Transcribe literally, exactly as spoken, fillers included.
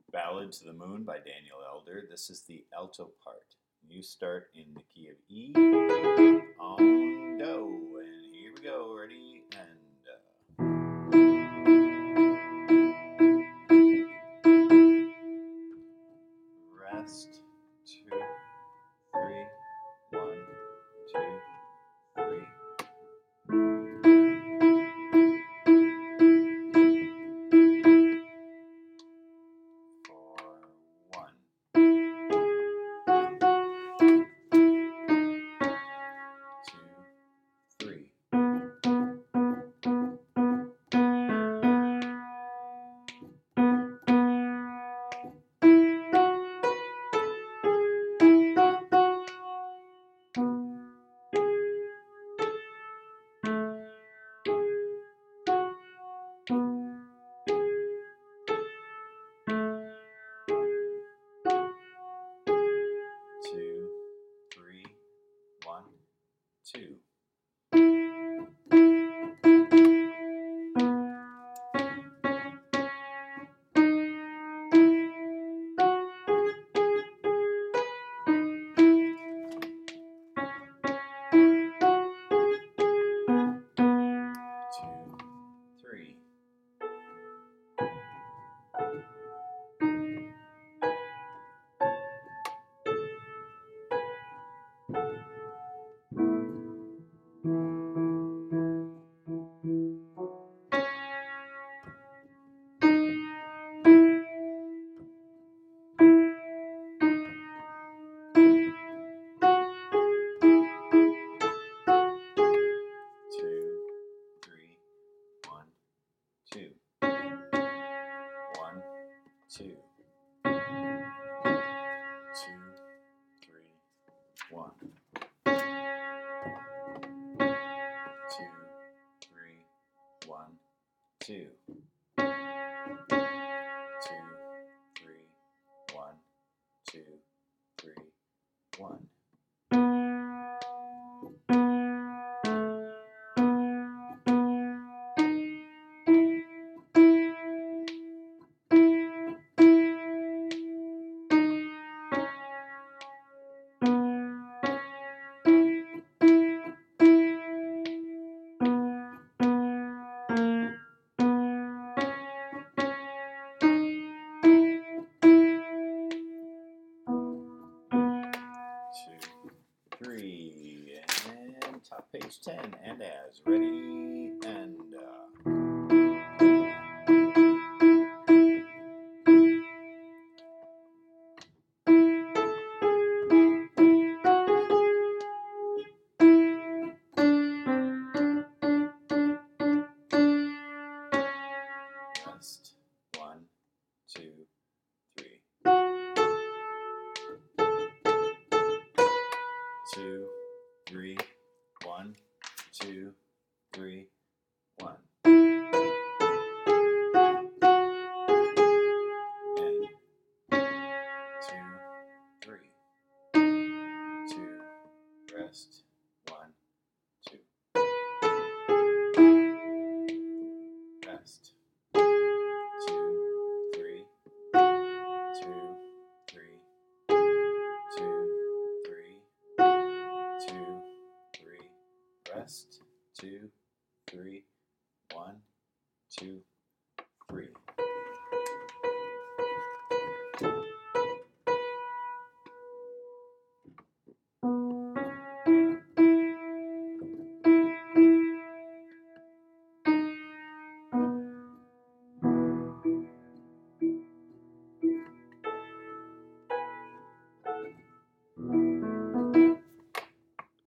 Ballad to the Moon by Daniel Elder. This is the alto part. You start in the key of E on Do. And here we go. Ready? And uh, rest. Two, three, one, two, three. Four, one. Two, three. Two, three, one, two. Two, three. Two, three, one, two. One, two. Two, three, one. Two, three, one, two. Two, three, one, two, three, one. Two, three, and top page ten, and as ready, and uh, rest. One, two, three. Two, three, one, two, three, one. And two, three. Two, rest. One, two. Rest. Two, three. Two, three. Two, three. Two, three. Rest. Two, three.